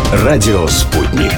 Радио «Спутник».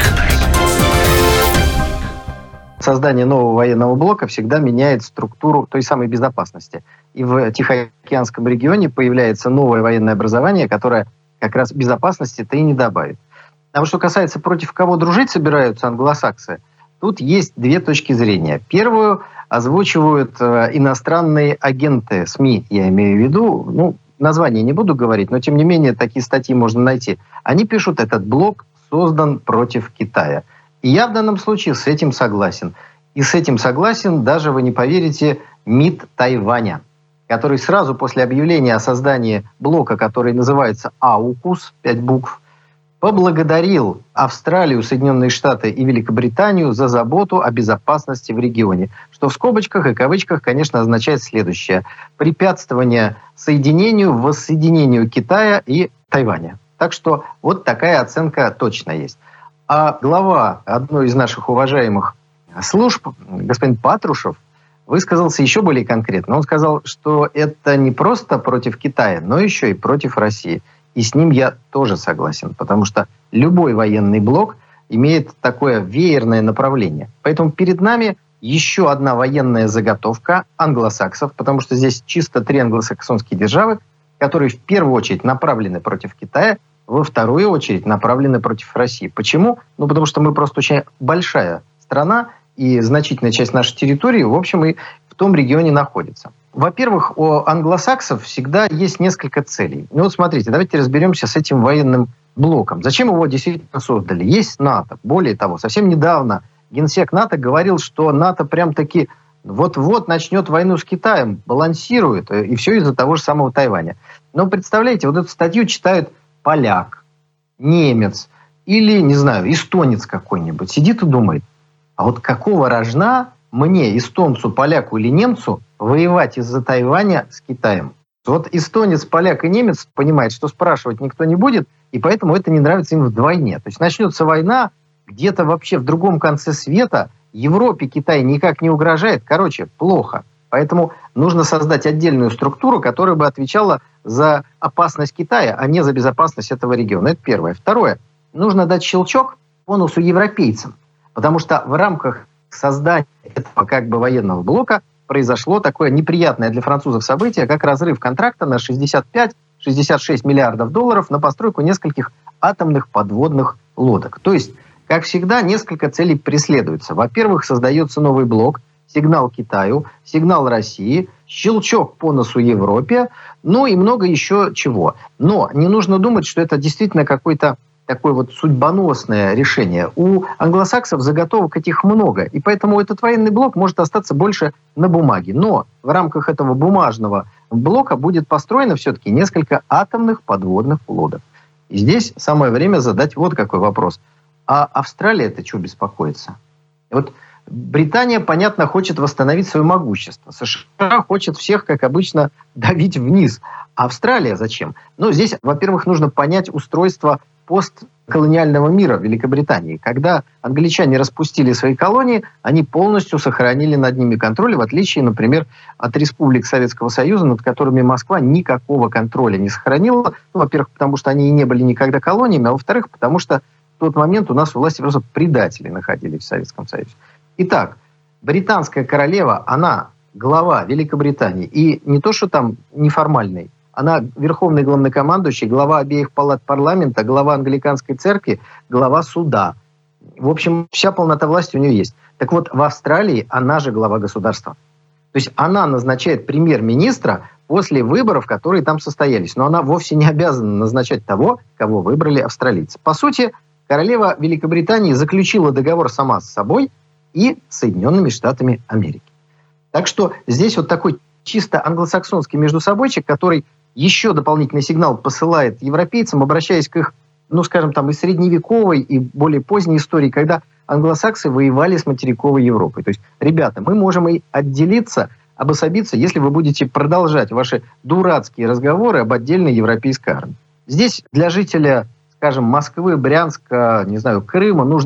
Создание нового военного блока всегда меняет структуру той самой безопасности. И в Тихоокеанском регионе появляется новое военное образование, которое как раз безопасности-то и не добавит. А вот что касается, против кого дружить собираются англосаксы, тут есть две точки зрения. Первую озвучивают иностранные агенты СМИ, я имею в виду, название не буду говорить, но тем не менее такие статьи можно найти. Они пишут, этот блок создан против Китая. И я в данном случае с этим согласен. И с этим согласен, даже вы не поверите, МИД Тайваня, который сразу после объявления о создании блока, который называется АУКУС, 5 букв, поблагодарил Австралию, Соединенные Штаты и Великобританию за заботу о безопасности в регионе. Что в скобочках и кавычках, конечно, означает следующее. Препятствование соединению, воссоединению Китая и Тайваня. Так что вот такая оценка точно есть. А глава одной из наших уважаемых служб, господин Патрушев, высказался еще более конкретно. Он сказал, что это не просто против Китая, но еще и против России. И с ним я тоже согласен, потому что любой военный блок имеет такое веерное направление. Поэтому перед нами еще одна военная заготовка англосаксов, потому что здесь чисто 3 англосаксонские державы, которые в первую очередь направлены против Китая, во вторую очередь направлены против России. Почему? Потому что мы просто очень большая страна, и значительная часть нашей территории, в общем, и в том регионе находится. Во-первых, у англосаксов всегда есть несколько целей. Смотрите, давайте разберемся с этим военным блоком. Зачем его действительно создали? Есть НАТО. Более того, совсем недавно генсек НАТО говорил, что НАТО прям-таки вот-вот начнет войну с Китаем, балансирует, и все из-за того же самого Тайваня. Но представляете, вот эту статью читают поляк, немец или, не знаю, эстонец какой-нибудь. Сидит и думает, а вот какого рожна мне, эстонцу, поляку или немцу, воевать из-за Тайваня с Китаем? Вот эстонец, поляк и немец понимают, что спрашивать никто не будет, и поэтому это не нравится им вдвойне. То есть начнется война где-то вообще в другом конце света, Европе Китай никак не угрожает, плохо. Поэтому нужно создать отдельную структуру, которая бы отвечала за опасность Китая, а не за безопасность этого региона. Это первое. Второе. Нужно дать щелчок бонусу европейцам, потому что в рамках создания этого военного блока произошло такое неприятное для французов событие, как разрыв контракта на 65-66 миллиардов долларов на постройку нескольких атомных подводных лодок. То есть, как всегда, несколько целей преследуются. Во-первых, создается новый блок, сигнал Китаю, сигнал России, щелчок по носу Европе, и много еще чего. Но не нужно думать, что это действительно какое-то такое судьбоносное решение. У англосаксов заготовок этих много, и поэтому этот военный блок может остаться больше на бумаге. Но в рамках этого бумажного блока будет построено все-таки несколько атомных подводных лодок. И здесь самое время задать вот какой вопрос. А Австралия-то чего беспокоится? Британия, понятно, хочет восстановить свое могущество. США хочет всех, как обычно, давить вниз. А Австралия зачем? Здесь, во-первых, нужно понять устройство постколониального мира в Великобритании. Когда англичане распустили свои колонии, они полностью сохранили над ними контроль, в отличие, например, от республик Советского Союза, над которыми Москва никакого контроля не сохранила. Во-первых, потому что они и не были никогда колониями, а во-вторых, потому что в тот момент у нас у власти просто предатели находились в Советском Союзе. Итак, британская королева, она глава Великобритании. И не то, что там неформальный, она верховный главнокомандующий, глава обеих палат парламента, глава англиканской церкви, глава суда. В общем, вся полнота власти у нее есть. Так вот, в Австралии она же глава государства. То есть она назначает премьер-министра после выборов, которые там состоялись. Но она вовсе не обязана назначать того, кого выбрали австралийцы. По сути, королева Великобритании заключила договор сама с собой и Соединенными Штатами Америки. Так что здесь такой чисто англосаксонский междусобойчик, который еще дополнительный сигнал посылает европейцам, обращаясь к их, и средневековой, и более поздней истории, когда англосаксы воевали с материковой Европой. То есть, ребята, мы можем и отделиться, обособиться, если вы будете продолжать ваши дурацкие разговоры об отдельной европейской армии. Здесь для жителя, Москвы, Брянска, Крыма нужно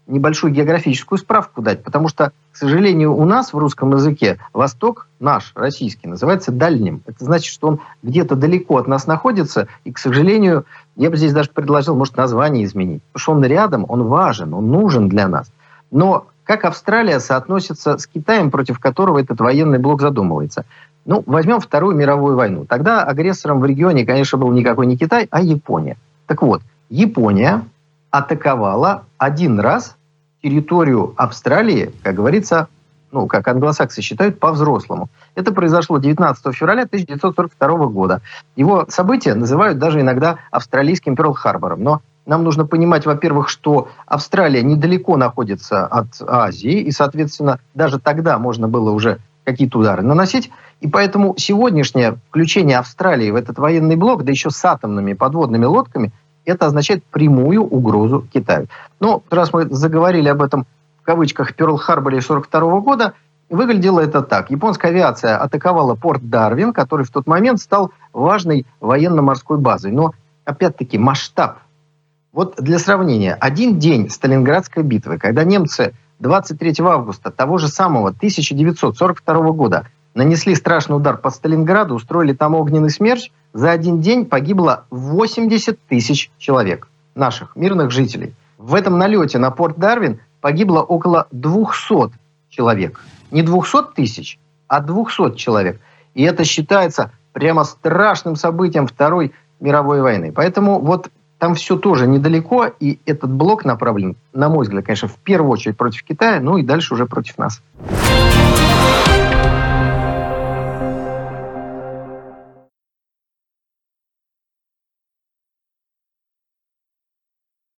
небольшую географическую справку дать, потому что, к сожалению, у нас в русском языке Восток, наш, российский, называется дальним. Это значит, что он где-то далеко от нас находится, и, к сожалению, я бы здесь даже предложил, может, название изменить, потому что он рядом, он важен, он нужен для нас. Но как Австралия соотносится с Китаем, против которого этот военный блок задумывается? Ну, возьмем Вторую мировую войну. Тогда агрессором в регионе, конечно, был никакой не Китай, а Япония. Так вот, Япония атаковала один раз территорию Австралии, как говорится, ну, как англосаксы считают, по-взрослому. Это произошло 19 февраля 1942 года. Его события называют даже иногда австралийским Пёрл-Харбором. Но нам нужно понимать, во-первых, что Австралия недалеко находится от Азии, и, соответственно, даже тогда можно было уже какие-то удары наносить. И поэтому сегодняшнее включение Австралии в этот военный блок, да еще с атомными подводными лодками, это означает прямую угрозу Китаю. Но раз мы заговорили об этом в кавычках Пёрл-Харборе 1942 года, выглядело это так. Японская авиация атаковала порт Дарвин, который в тот момент стал важной военно-морской базой. Но, опять-таки, масштаб. Вот для сравнения, один день Сталинградской битвы, когда немцы 23 августа того же самого 1942 года нанесли страшный удар по Сталинграду, устроили там огненный смерч, за один день погибло 80 тысяч человек, наших мирных жителей. В этом налете на порт Дарвин погибло около 200 человек. Не 200 тысяч, а 200 человек. И это считается прямо страшным событием Второй мировой войны. Поэтому вот там все тоже недалеко, и этот блок направлен, на мой взгляд, конечно, в первую очередь против Китая, ну и дальше уже против нас.